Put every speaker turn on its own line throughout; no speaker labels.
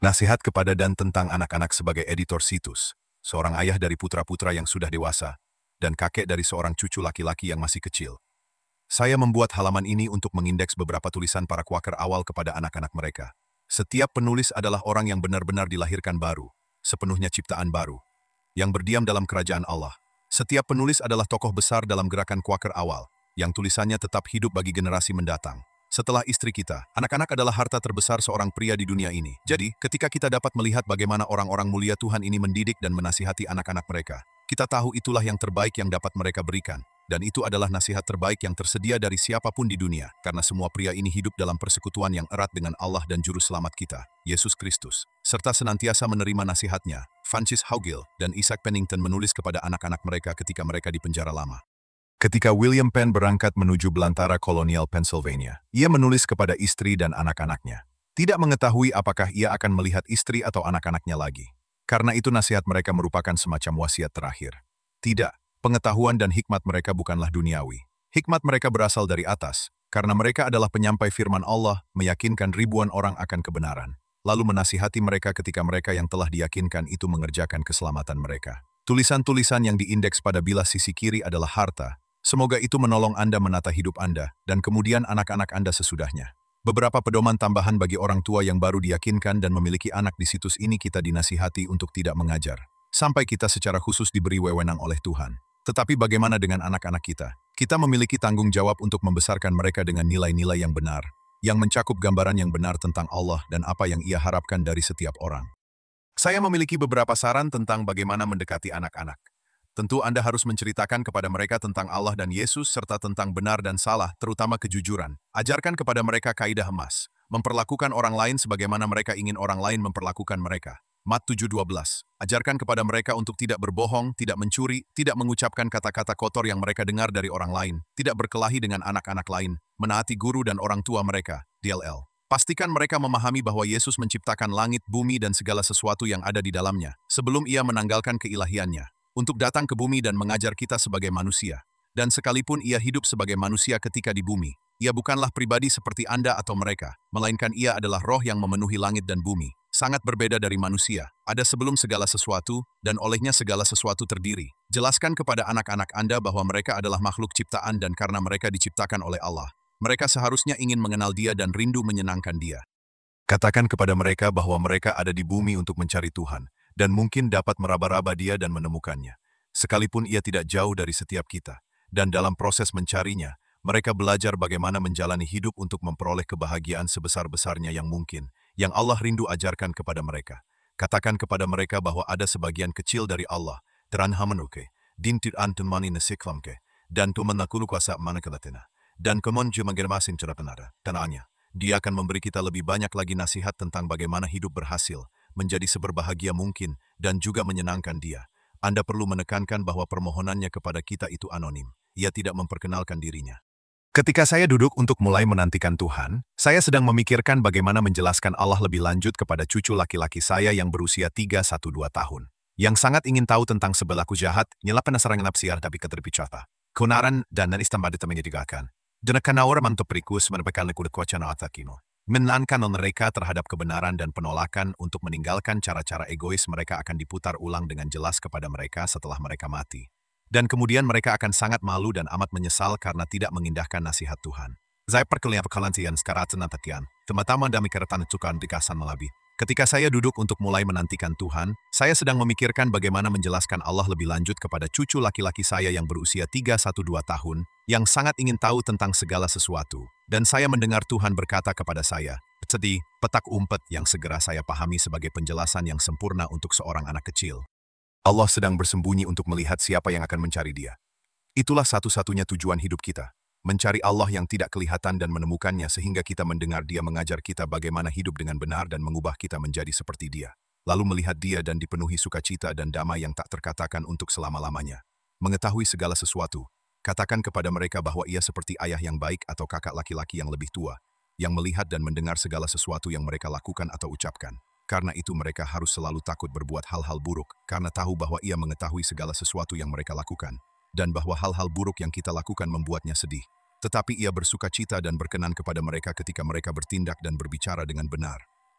Nasihat kepada dan tentang anak-anak sebagai editor situs, seorang ayah dari putra-putra yang sudah dewasa, dan kakek dari seorang cucu laki-laki yang masih kecil. Saya membuat halaman ini untuk mengindeks beberapa tulisan para Quaker awal kepada anak-anak mereka. Setiap penulis adalah orang yang benar-benar dilahirkan baru, sepenuhnya ciptaan baru, yang berdiam dalam kerajaan Allah. Setiap penulis adalah tokoh besar dalam gerakan Quaker awal, yang tulisannya tetap hidup bagi generasi mendatang. Setelah istri kita, anak-anak adalah harta terbesar seorang pria di dunia ini. Jadi, ketika kita dapat melihat bagaimana orang-orang mulia Tuhan ini mendidik dan menasihati anak-anak mereka, kita tahu itulah yang terbaik yang dapat mereka berikan. Dan itu adalah nasihat terbaik yang tersedia dari siapapun di dunia, karena semua pria ini hidup dalam persekutuan yang erat dengan Allah dan Juru Selamat kita, Yesus Kristus, serta senantiasa menerima nasihatnya. Francis Haugill dan Isaac Pennington menulis kepada anak-anak mereka ketika mereka di penjara lama. Ketika William Penn berangkat menuju belantara kolonial Pennsylvania, ia menulis kepada istri dan anak-anaknya. Tidak mengetahui apakah ia akan melihat istri atau anak-anaknya lagi. Karena itu nasihat mereka merupakan semacam wasiat terakhir. Tidak, pengetahuan dan hikmat mereka bukanlah duniawi. Hikmat mereka berasal dari atas, karena mereka adalah penyampai firman Allah, meyakinkan ribuan orang akan kebenaran. Lalu menasihati mereka ketika mereka yang telah diyakinkan itu mengerjakan keselamatan mereka. Tulisan-tulisan yang diindeks pada bilah sisi kiri adalah harta. Semoga itu menolong Anda menata hidup Anda, dan kemudian anak-anak Anda sesudahnya. Beberapa pedoman tambahan bagi orang tua yang baru diyakinkan dan memiliki anak di situs ini kita dinasihati untuk tidak mengajar. Sampai kita secara khusus diberi wewenang oleh Tuhan. Tetapi bagaimana dengan anak-anak kita? Kita memiliki tanggung jawab untuk membesarkan mereka dengan nilai-nilai yang benar, yang mencakup gambaran yang benar tentang Allah dan apa yang Ia harapkan dari setiap orang. Saya memiliki beberapa saran tentang bagaimana mendekati anak-anak. Tentu Anda harus menceritakan kepada mereka tentang Allah dan Yesus serta tentang benar dan salah, terutama kejujuran. Ajarkan kepada mereka kaidah emas. Memperlakukan orang lain sebagaimana mereka ingin orang lain memperlakukan mereka. Mat 7:12. Ajarkan kepada mereka untuk tidak berbohong, tidak mencuri, tidak mengucapkan kata-kata kotor yang mereka dengar dari orang lain, tidak berkelahi dengan anak-anak lain, menaati guru dan orang tua mereka. DLL. Pastikan mereka memahami bahwa Yesus menciptakan langit, bumi, dan segala sesuatu yang ada di dalamnya, sebelum Ia menanggalkan keilahiannya, untuk datang ke bumi dan mengajar kita sebagai manusia. Dan sekalipun Ia hidup sebagai manusia ketika di bumi, Ia bukanlah pribadi seperti Anda atau mereka, melainkan Ia adalah roh yang memenuhi langit dan bumi. Sangat berbeda dari manusia, ada sebelum segala sesuatu, dan olehnya segala sesuatu terdiri. Jelaskan kepada anak-anak Anda bahwa mereka adalah makhluk ciptaan dan karena mereka diciptakan oleh Allah, mereka seharusnya ingin mengenal Dia dan rindu menyenangkan Dia. Katakan kepada mereka bahwa mereka ada di bumi untuk mencari Tuhan, dan mungkin dapat meraba-raba Dia dan menemukannya, sekalipun Ia tidak jauh dari setiap kita. Dan dalam proses mencarinya, mereka belajar bagaimana menjalani hidup untuk memperoleh kebahagiaan sebesar-besarnya yang mungkin, yang Allah rindu ajarkan kepada mereka. Katakan kepada mereka bahwa ada sebagian kecil dari Allah, teranhamanuke, dintir antumani nesiklamke, dan tumanakulu kuasa manakalatena, dan kemon jumagermasin cerapenara, tanahnya. Dia akan memberi kita lebih banyak lagi nasihat tentang bagaimana hidup berhasil, menjadi seberbahagia mungkin, dan juga menyenangkan Dia. Anda perlu menekankan bahwa permohonannya kepada kita itu anonim. Ia tidak memperkenalkan dirinya. Ketika saya duduk untuk mulai menantikan Tuhan, saya sedang memikirkan bagaimana menjelaskan Allah lebih lanjut kepada cucu laki-laki saya yang berusia 312 tahun. Yang sangat ingin tahu tentang sebelaku jahat, nyela penasaran napsiar tapi keterpicata. Kunaran dan istambadi temengitigakan. Denekanawar mantoprikus menepekan lekudet kuacana atakino. Menankan mereka terhadap kebenaran dan penolakan untuk meninggalkan cara-cara egois mereka akan diputar ulang dengan jelas kepada mereka setelah mereka mati. Dan kemudian mereka akan sangat malu dan amat menyesal karena tidak mengindahkan nasihat Tuhan. Saya perkelian pekalantian sekarang natakian, teman-teman dami keratan tukan dikasan melabi. Ketika saya duduk untuk mulai menantikan Tuhan, saya sedang memikirkan bagaimana menjelaskan Allah lebih lanjut kepada cucu laki-laki saya yang berusia 312 tahun, yang sangat ingin tahu tentang segala sesuatu. Dan saya mendengar Tuhan berkata kepada saya, sedih, petak umpet yang segera saya pahami sebagai penjelasan yang sempurna untuk seorang anak kecil. Allah sedang bersembunyi untuk melihat siapa yang akan mencari Dia. Itulah satu-satunya tujuan hidup kita, mencari Allah yang tidak kelihatan dan menemukannya sehingga kita mendengar Dia mengajar kita bagaimana hidup dengan benar dan mengubah kita menjadi seperti Dia. Lalu melihat Dia dan dipenuhi sukacita dan damai yang tak terkatakan untuk selama-lamanya. Mengetahui segala sesuatu, katakan kepada mereka bahwa Ia seperti ayah yang baik atau kakak laki-laki yang lebih tua, yang melihat dan mendengar segala sesuatu yang mereka lakukan atau ucapkan. Karena itu mereka harus selalu takut berbuat hal-hal buruk, karena tahu bahwa Ia mengetahui segala sesuatu yang mereka lakukan, dan bahwa hal-hal buruk yang kita lakukan membuatnya sedih. Tetapi Ia bersuka cita dan berkenan kepada mereka ketika mereka bertindak dan berbicara dengan benar.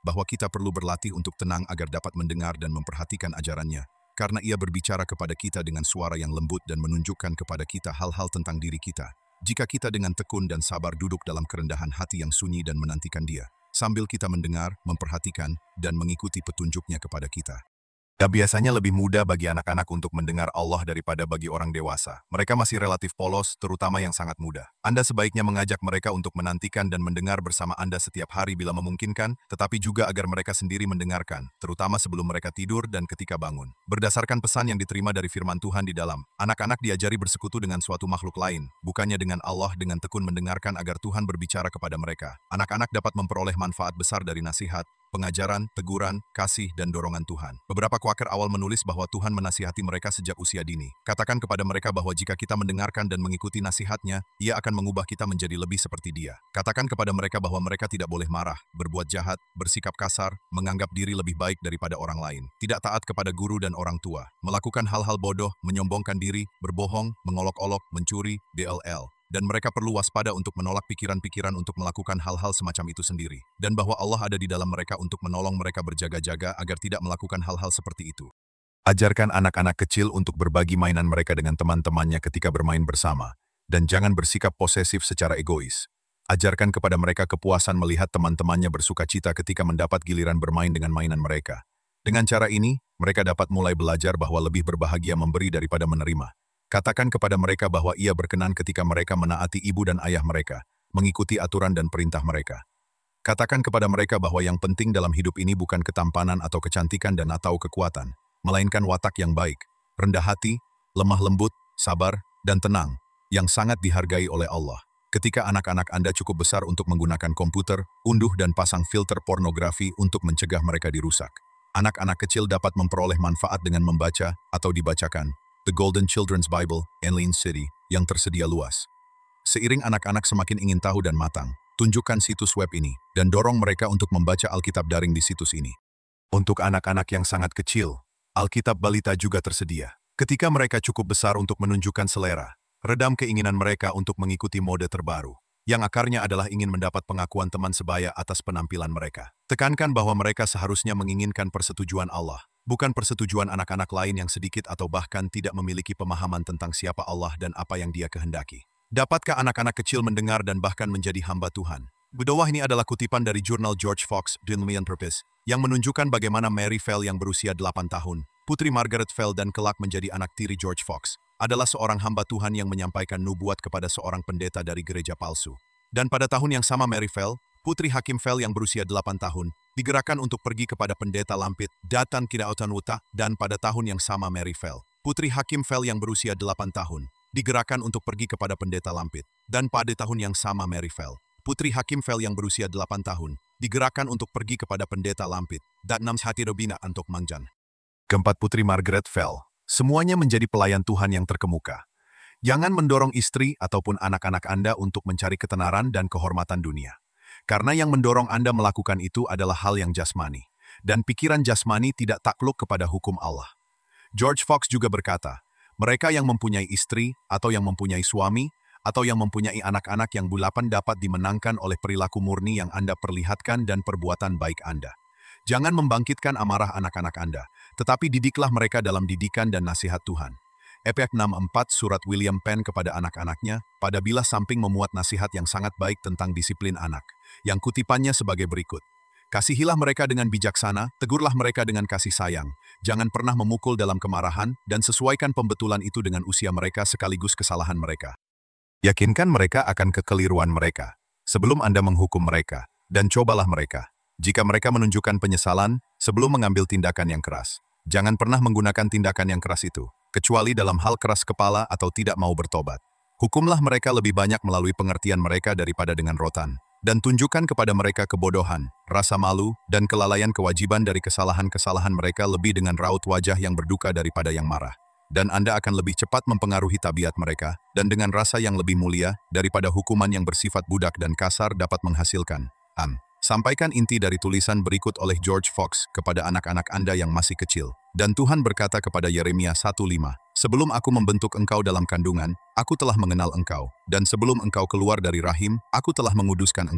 bahwa kita perlu berlatih untuk tenang agar dapat mendengar dan memperhatikan ajarannya, karena ia berbicara kepada kita dengan suara yang lembut dan menunjukkan kepada kita hal-hal tentang diri kita. Jika kita dengan tekun dan sabar duduk dalam kerendahan hati yang sunyi dan menantikan Dia, sambil kita mendengar, memperhatikan, dan mengikuti petunjuknya kepada kita. Biasanya lebih mudah bagi anak-anak untuk mendengar Allah daripada bagi orang dewasa. Mereka masih relatif polos, terutama yang sangat muda. Anda sebaiknya mengajak mereka untuk menantikan dan mendengar bersama Anda setiap hari bila memungkinkan, tetapi juga agar mereka sendiri mendengarkan, terutama sebelum mereka tidur dan ketika bangun. Berdasarkan pesan yang diterima dari firman Tuhan di dalam, anak-anak diajari bersekutu dengan suatu makhluk lain, bukannya dengan Allah, dengan tekun mendengarkan agar Tuhan berbicara kepada mereka. Anak-anak dapat memperoleh manfaat besar dari nasihat, pengajaran, teguran, kasih, dan dorongan Tuhan. Beberapa Quaker awal menulis bahwa Tuhan menasihati mereka sejak usia dini. Katakan kepada mereka bahwa jika kita mendengarkan dan mengikuti nasihatnya, Ia akan mengubah kita menjadi lebih seperti Dia. Katakan kepada mereka bahwa mereka tidak boleh marah, berbuat jahat, bersikap kasar, menganggap diri lebih baik daripada orang lain, tidak taat kepada guru dan orang tua, melakukan hal-hal bodoh, menyombongkan diri, berbohong, mengolok-olok, mencuri, DLL. Dan mereka perlu waspada untuk menolak pikiran-pikiran untuk melakukan hal-hal semacam itu sendiri. Dan bahwa Allah ada di dalam mereka untuk menolong mereka berjaga-jaga agar tidak melakukan hal-hal seperti itu. Ajarkan anak-anak kecil untuk berbagi mainan mereka dengan teman-temannya ketika bermain bersama. Dan jangan bersikap posesif secara egois. Ajarkan kepada mereka kepuasan melihat teman-temannya bersukacita ketika mendapat giliran bermain dengan mainan mereka. Dengan cara ini, mereka dapat mulai belajar bahwa lebih berbahagia memberi daripada menerima. Katakan kepada mereka bahwa Ia berkenan ketika mereka menaati ibu dan ayah mereka, mengikuti aturan dan perintah mereka. Katakan kepada mereka bahwa yang penting dalam hidup ini bukan ketampanan atau kecantikan dan atau kekuatan, melainkan watak yang baik, rendah hati, lemah lembut, sabar, dan tenang, yang sangat dihargai oleh Allah. Ketika anak-anak Anda cukup besar untuk menggunakan komputer, unduh dan pasang filter pornografi untuk mencegah mereka dirusak. Anak-anak kecil dapat memperoleh manfaat dengan membaca atau dibacakan The Golden Children's Bible, Enlin City, yang tersedia luas. Seiring anak-anak semakin ingin tahu dan matang, tunjukkan situs web ini, dan dorong mereka untuk membaca Alkitab daring di situs ini. Untuk anak-anak yang sangat kecil, Alkitab balita juga tersedia. Ketika mereka cukup besar untuk menunjukkan selera, redam keinginan mereka untuk mengikuti mode terbaru, yang akarnya adalah ingin mendapat pengakuan teman sebaya atas penampilan mereka. Tekankan bahwa mereka seharusnya menginginkan persetujuan Allah, bukan persetujuan anak-anak lain yang sedikit atau bahkan tidak memiliki pemahaman tentang siapa Allah dan apa yang Dia kehendaki. Dapatkah anak-anak kecil mendengar dan bahkan menjadi hamba Tuhan? Di bawah ini adalah kutipan dari jurnal George Fox, Dillon Purpose, yang menunjukkan bagaimana Mary Fell yang berusia 8 tahun, putri Margaret Fell dan kelak menjadi anak tiri George Fox, adalah seorang hamba Tuhan yang menyampaikan nubuat kepada seorang pendeta dari gereja palsu. Dan pada tahun yang sama Mary Fell, putri Hakim Fell yang berusia 8 tahun, digerakkan untuk pergi kepada pendeta lampit, Datan Kidautan Wuta, dan pada tahun yang sama Mary Fell, putri Hakim Fell yang berusia 8 tahun, digerakkan untuk pergi kepada pendeta lampit, dan pada tahun yang sama Mary Fell, putri Hakim Fell yang berusia 8 tahun, digerakkan untuk pergi kepada pendeta lampit, dan Nams Hati Robina Antok Mangjan. Keempat putri Margaret Fell, semuanya menjadi pelayan Tuhan yang terkemuka. Jangan mendorong istri ataupun anak-anak Anda untuk mencari ketenaran dan kehormatan dunia. Karena yang mendorong Anda melakukan itu adalah hal yang jasmani, dan pikiran jasmani tidak takluk kepada hukum Allah. George Fox juga berkata, mereka yang mempunyai istri, atau yang mempunyai suami, atau yang mempunyai anak-anak yang bulapan dapat dimenangkan oleh perilaku murni yang Anda perlihatkan dan perbuatan baik Anda. Jangan membangkitkan amarah anak-anak Anda, tetapi didiklah mereka dalam didikan dan nasihat Tuhan. Efek 64 Surat William Penn kepada anak-anaknya, pada bilah samping memuat nasihat yang sangat baik tentang disiplin anak, yang kutipannya sebagai berikut. Kasihilah mereka dengan bijaksana, tegurlah mereka dengan kasih sayang, jangan pernah memukul dalam kemarahan, dan sesuaikan pembetulan itu dengan usia mereka sekaligus kesalahan mereka. Yakinkan mereka akan kekeliruan mereka, sebelum Anda menghukum mereka, dan cobalah mereka. Jika mereka menunjukkan penyesalan, sebelum mengambil tindakan yang keras, jangan pernah menggunakan tindakan yang keras itu, kecuali dalam hal keras kepala atau tidak mau bertobat. Hukumlah mereka lebih banyak melalui pengertian mereka daripada dengan rotan, dan tunjukkan kepada mereka kebodohan, rasa malu, dan kelalaian kewajiban dari kesalahan-kesalahan mereka lebih dengan raut wajah yang berduka daripada yang marah. Dan Anda akan lebih cepat mempengaruhi tabiat mereka, dan dengan rasa yang lebih mulia, daripada hukuman yang bersifat budak dan kasar dapat menghasilkan. Sampaikan inti dari tulisan berikut oleh George Fox kepada anak-anak Anda yang masih kecil. Dan Tuhan berkata kepada Yeremia 1:5, sebelum aku membentuk engkau dalam kandungan, aku telah mengenal engkau. Dan sebelum engkau keluar dari rahim, aku telah menguduskan engkau.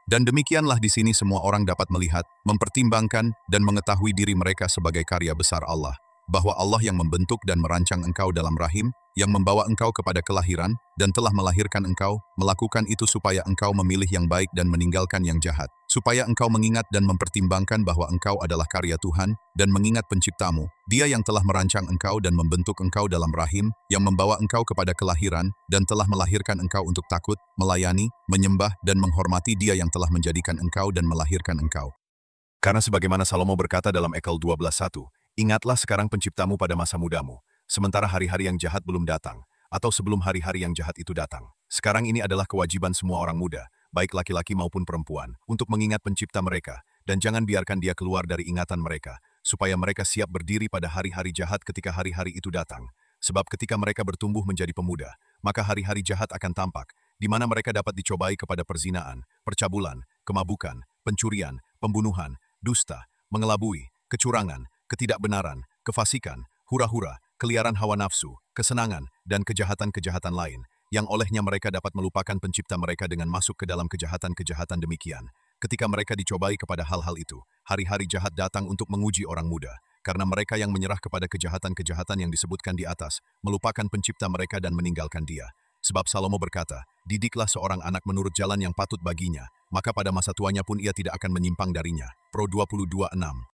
Dan demikianlah di sini semua orang dapat melihat, mempertimbangkan, dan mengetahui diri mereka sebagai karya besar Allah, bahwa Allah yang membentuk dan merancang engkau dalam rahim, yang membawa engkau kepada kelahiran, dan telah melahirkan engkau, melakukan itu supaya engkau memilih yang baik dan meninggalkan yang jahat, supaya engkau mengingat dan mempertimbangkan bahwa engkau adalah karya Tuhan, dan mengingat penciptamu, Dia yang telah merancang engkau dan membentuk engkau dalam rahim, yang membawa engkau kepada kelahiran, dan telah melahirkan engkau untuk takut, melayani, menyembah, dan menghormati Dia yang telah menjadikan engkau dan melahirkan engkau. Karena sebagaimana Salomo berkata dalam Ekel 12:1, ingatlah sekarang penciptamu pada masa mudamu, sementara hari-hari yang jahat belum datang, atau sebelum hari-hari yang jahat itu datang. Sekarang ini adalah kewajiban semua orang muda, baik laki-laki maupun perempuan, untuk mengingat pencipta mereka, dan jangan biarkan dia keluar dari ingatan mereka, supaya mereka siap berdiri pada hari-hari jahat ketika hari-hari itu datang. Sebab ketika mereka bertumbuh menjadi pemuda, maka hari-hari jahat akan tampak, di mana mereka dapat dicobai kepada perzinaan, percabulan, kemabukan, pencurian, pembunuhan, dusta, mengelabui, kecurangan, ketidakbenaran, kefasikan, hura-hura, keliaran hawa nafsu, kesenangan, dan kejahatan-kejahatan lain, yang olehnya mereka dapat melupakan pencipta mereka dengan masuk ke dalam kejahatan-kejahatan demikian. Ketika mereka dicobai kepada hal-hal itu, hari-hari jahat datang untuk menguji orang muda, karena mereka yang menyerah kepada kejahatan-kejahatan yang disebutkan di atas, melupakan pencipta mereka dan meninggalkan Dia. Sebab Salomo berkata, didiklah seorang anak menurut jalan yang patut baginya, maka pada masa tuanya pun ia tidak akan menyimpang darinya. Pro 22:6.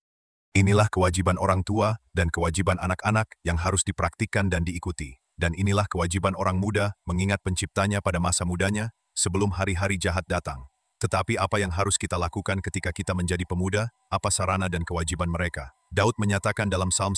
Inilah kewajiban orang tua dan kewajiban anak-anak yang harus dipraktikkan dan diikuti. Dan inilah kewajiban orang muda mengingat penciptanya pada masa mudanya sebelum hari-hari jahat datang. Tetapi apa yang harus kita lakukan ketika kita menjadi pemuda? Apa sarana dan kewajiban mereka? Daud menyatakan dalam Psalm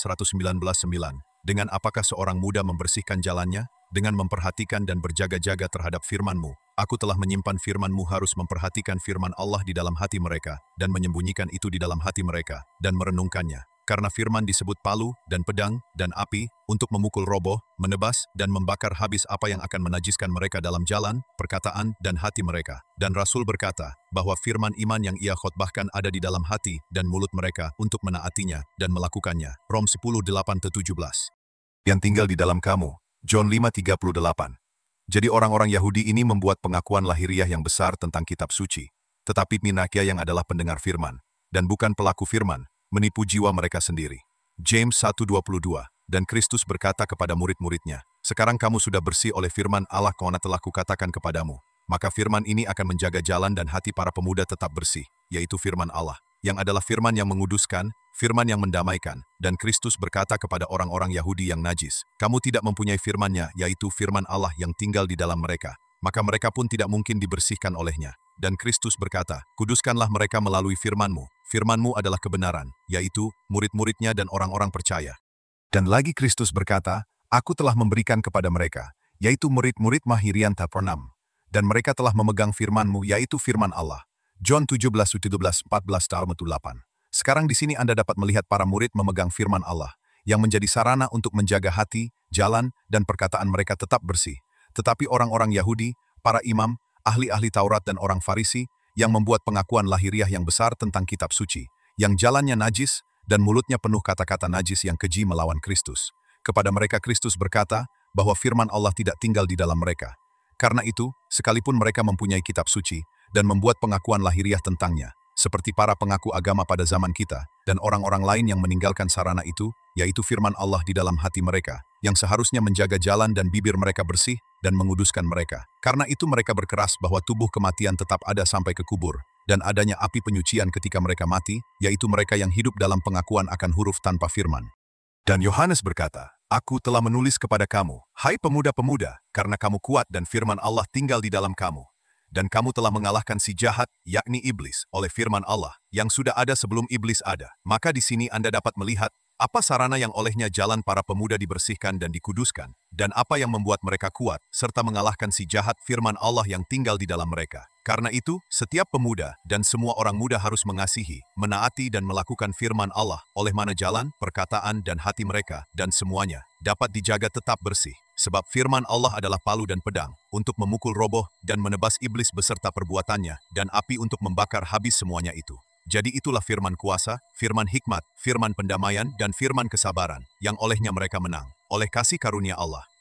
119:9, dengan apakah seorang muda membersihkan jalannya? Dengan memperhatikan dan berjaga-jaga terhadap firman-Mu. Aku telah menyimpan firman-Mu, harus memperhatikan firman Allah di dalam hati mereka, dan menyembunyikan itu di dalam hati mereka, dan merenungkannya. Karena firman disebut palu, dan pedang, dan api, untuk memukul roboh, menebas, dan membakar habis apa yang akan menajiskan mereka dalam jalan, perkataan, dan hati mereka. Dan Rasul berkata, bahwa firman iman yang ia khotbahkan ada di dalam hati dan mulut mereka untuk menaatinya dan melakukannya. Rom 10:8-17. Yang tinggal di dalam kamu. John 5:38. Jadi orang-orang Yahudi ini membuat pengakuan lahiriah yang besar tentang kitab suci, tetapi Minakia yang adalah pendengar firman, dan bukan pelaku firman, menipu jiwa mereka sendiri. James 1:22. Dan Kristus berkata kepada murid-muridnya, sekarang kamu sudah bersih oleh firman Allah karena telah kukatakan kepadamu. Maka firman ini akan menjaga jalan dan hati para pemuda tetap bersih, yaitu firman Allah, yang adalah firman yang menguduskan, firman yang mendamaikan. Dan Kristus berkata kepada orang-orang Yahudi yang najis, kamu tidak mempunyai firman-Nya, yaitu firman Allah yang tinggal di dalam mereka, maka mereka pun tidak mungkin dibersihkan olehnya. Dan Kristus berkata, kuduskanlah mereka melalui firman-Mu. Firman-Mu adalah kebenaran, yaitu murid-muridnya dan orang-orang percaya. Dan lagi Kristus berkata, aku telah memberikan kepada mereka, yaitu murid-murid Mahirian Tapernam. Dan mereka telah memegang firman-Mu, yaitu firman Allah. John 17:17-14-8. Sekarang di sini Anda dapat melihat para murid memegang firman Allah, yang menjadi sarana untuk menjaga hati, jalan, dan perkataan mereka tetap bersih. Tetapi orang-orang Yahudi, para imam, ahli-ahli Taurat dan orang Farisi, yang membuat pengakuan lahiriah yang besar tentang kitab suci, yang jalannya najis, dan mulutnya penuh kata-kata najis yang keji melawan Kristus. Kepada mereka Kristus berkata, bahwa firman Allah tidak tinggal di dalam mereka. Karena itu, sekalipun mereka mempunyai kitab suci, dan membuat pengakuan lahiriah tentangnya, seperti para pengaku agama pada zaman kita, dan orang-orang lain yang meninggalkan sarana itu, yaitu firman Allah di dalam hati mereka, yang seharusnya menjaga jalan dan bibir mereka bersih, dan menguduskan mereka. Karena itu mereka berkeras bahwa tubuh kematian tetap ada sampai ke kubur, dan adanya api penyucian ketika mereka mati, yaitu mereka yang hidup dalam pengakuan akan huruf tanpa firman. Dan Yohanes berkata, aku telah menulis kepada kamu, hai pemuda-pemuda, karena kamu kuat dan firman Allah tinggal di dalam kamu. Dan kamu telah mengalahkan si jahat, yakni iblis, oleh firman Allah, yang sudah ada sebelum iblis ada. Maka di sini Anda dapat melihat, apa sarana yang olehnya jalan para pemuda dibersihkan dan dikuduskan, dan apa yang membuat mereka kuat, serta mengalahkan si jahat firman Allah yang tinggal di dalam mereka. Karena itu, setiap pemuda dan semua orang muda harus mengasihi, menaati dan melakukan firman Allah, oleh mana jalan, perkataan dan hati mereka, dan semuanya, dapat dijaga tetap bersih. Sebab firman Allah adalah palu dan pedang, untuk memukul roboh dan menebas iblis beserta perbuatannya, dan api untuk membakar habis semuanya itu. Jadi itulah firman kuasa, firman hikmat, firman pendamaian, dan firman kesabaran, yang olehnya mereka menang, oleh kasih karunia Allah.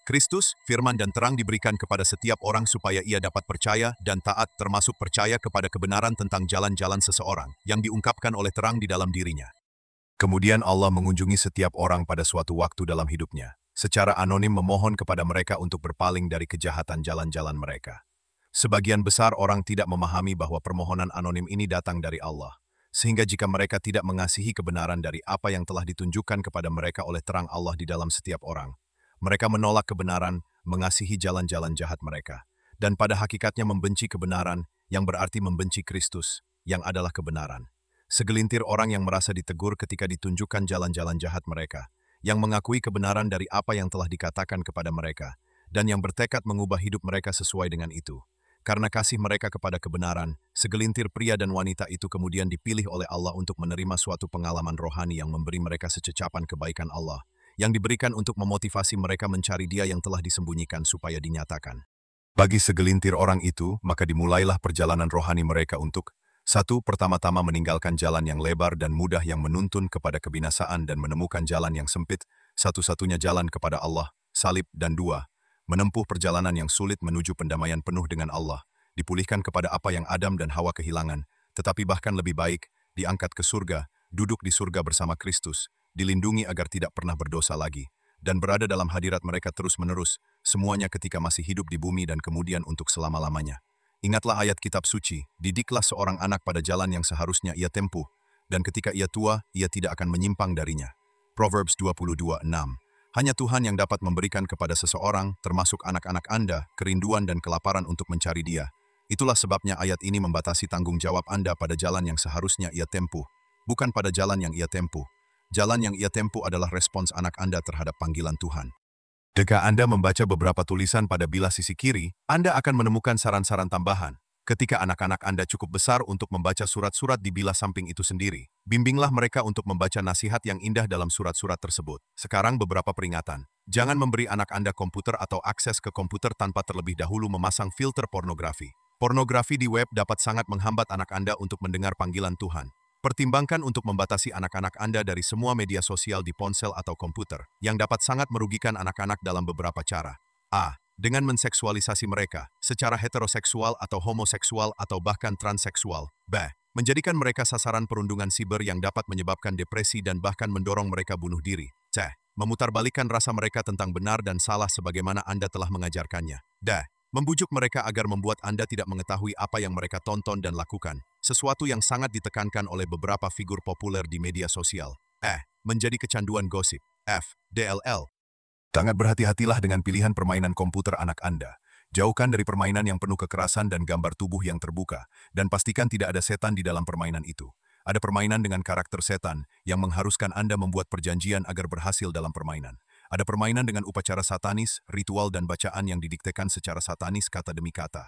Kristus, firman dan terang diberikan kepada setiap orang supaya ia dapat percaya dan taat, termasuk percaya kepada kebenaran tentang jalan-jalan seseorang yang diungkapkan oleh terang di dalam dirinya. Kemudian Allah mengunjungi setiap orang pada suatu waktu dalam hidupnya, secara anonim memohon kepada mereka untuk berpaling dari kejahatan jalan-jalan mereka. Sebagian besar orang tidak memahami bahwa permohonan anonim ini datang dari Allah, sehingga jika mereka tidak mengasihi kebenaran dari apa yang telah ditunjukkan kepada mereka oleh terang Allah di dalam setiap orang, mereka menolak kebenaran, mengasihi jalan-jalan jahat mereka, dan pada hakikatnya membenci kebenaran, yang berarti membenci Kristus, yang adalah kebenaran. Segelintir orang yang merasa ditegur ketika ditunjukkan jalan-jalan jahat mereka, yang mengakui kebenaran dari apa yang telah dikatakan kepada mereka, dan yang bertekad mengubah hidup mereka sesuai dengan itu. Karena kasih mereka kepada kebenaran, segelintir pria dan wanita itu kemudian dipilih oleh Allah untuk menerima suatu pengalaman rohani yang memberi mereka sececapan kebaikan Allah, yang diberikan untuk memotivasi mereka mencari Dia yang telah disembunyikan supaya dinyatakan. Bagi segelintir orang itu, maka dimulailah perjalanan rohani mereka untuk 1. Pertama-tama meninggalkan jalan yang lebar dan mudah yang menuntun kepada kebinasaan dan menemukan jalan yang sempit, satu-satunya jalan kepada Allah, salib, dan 2. Menempuh perjalanan yang sulit menuju pendamaian penuh dengan Allah, dipulihkan kepada apa yang Adam dan Hawa kehilangan, tetapi bahkan lebih baik, diangkat ke surga, duduk di surga bersama Kristus, dilindungi agar tidak pernah berdosa lagi, dan berada dalam hadirat mereka terus-menerus, semuanya ketika masih hidup di bumi dan kemudian untuk selama-lamanya. Ingatlah ayat kitab suci, didiklah seorang anak pada jalan yang seharusnya ia tempuh, dan ketika ia tua, ia tidak akan menyimpang darinya. Proverbs 22:6. Hanya Tuhan yang dapat memberikan kepada seseorang, termasuk anak-anak Anda, kerinduan dan kelaparan untuk mencari Dia. Itulah sebabnya ayat ini membatasi tanggung jawab Anda pada jalan yang seharusnya ia tempuh, bukan pada jalan yang ia tempuh. Jalan yang ia tempuh adalah respons anak Anda terhadap panggilan Tuhan. Jika Anda membaca beberapa tulisan pada bilah sisi kiri, Anda akan menemukan saran-saran tambahan. Ketika anak-anak Anda cukup besar untuk membaca surat-surat di bilah samping itu sendiri, bimbinglah mereka untuk membaca nasihat yang indah dalam surat-surat tersebut. Sekarang beberapa peringatan. Jangan memberi anak Anda komputer atau akses ke komputer tanpa terlebih dahulu memasang filter pornografi. Pornografi di web dapat sangat menghambat anak Anda untuk mendengar panggilan Tuhan. Pertimbangkan untuk membatasi anak-anak Anda dari semua media sosial di ponsel atau komputer, yang dapat sangat merugikan anak-anak dalam beberapa cara. A. Dengan menseksualisasi mereka, secara heteroseksual atau homoseksual atau bahkan transseksual. B. Menjadikan mereka sasaran perundungan siber yang dapat menyebabkan depresi dan bahkan mendorong mereka bunuh diri. C. Memutarbalikkan rasa mereka tentang benar dan salah sebagaimana Anda telah mengajarkannya. D. Membujuk mereka agar membuat Anda tidak mengetahui apa yang mereka tonton dan lakukan, sesuatu yang sangat ditekankan oleh beberapa figur populer di media sosial. Menjadi kecanduan gosip. F. DLL. Sangat berhati-hatilah dengan pilihan permainan komputer anak Anda. Jauhkan dari permainan yang penuh kekerasan dan gambar tubuh yang terbuka, dan pastikan tidak ada setan di dalam permainan itu. Ada permainan dengan karakter setan yang mengharuskan Anda membuat perjanjian agar berhasil dalam permainan. Ada permainan dengan upacara satanis, ritual dan bacaan yang didiktekan secara satanis kata demi kata.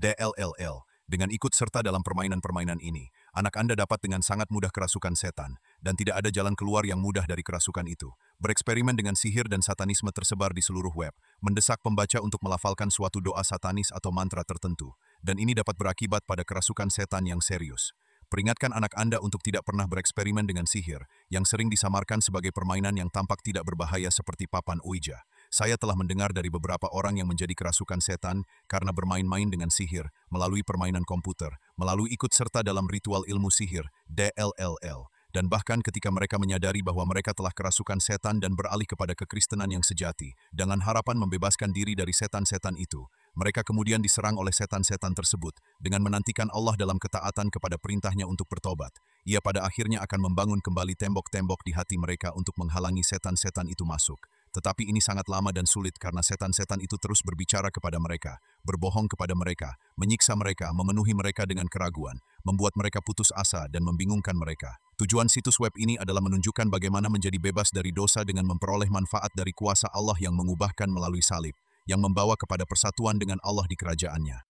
DLLL. Dengan ikut serta dalam permainan-permainan ini, anak Anda dapat dengan sangat mudah kerasukan setan, dan tidak ada jalan keluar yang mudah dari kerasukan itu. Bereksperimen dengan sihir dan satanisme tersebar di seluruh web, mendesak pembaca untuk melafalkan suatu doa satanis atau mantra tertentu, dan ini dapat berakibat pada kerasukan setan yang serius. Peringatkan anak Anda untuk tidak pernah bereksperimen dengan sihir, yang sering disamarkan sebagai permainan yang tampak tidak berbahaya seperti papan Ouija. Saya telah mendengar dari beberapa orang yang menjadi kerasukan setan karena bermain-main dengan sihir, melalui permainan komputer, melalui ikut serta dalam ritual ilmu sihir, DLLL, dan bahkan ketika mereka menyadari bahwa mereka telah kerasukan setan dan beralih kepada kekristenan yang sejati, dengan harapan membebaskan diri dari setan-setan itu. Mereka kemudian diserang oleh setan-setan tersebut, dengan menantikan Allah dalam ketaatan kepada perintahnya untuk bertobat. Ia pada akhirnya akan membangun kembali tembok-tembok di hati mereka untuk menghalangi setan-setan itu masuk. Tetapi ini sangat lama dan sulit karena setan-setan itu terus berbicara kepada mereka, berbohong kepada mereka, menyiksa mereka, memenuhi mereka dengan keraguan, membuat mereka putus asa dan membingungkan mereka. Tujuan situs web ini adalah menunjukkan bagaimana menjadi bebas dari dosa dengan memperoleh manfaat dari kuasa Allah yang mengubahkan melalui salib, yang membawa kepada persatuan dengan Allah di kerajaannya.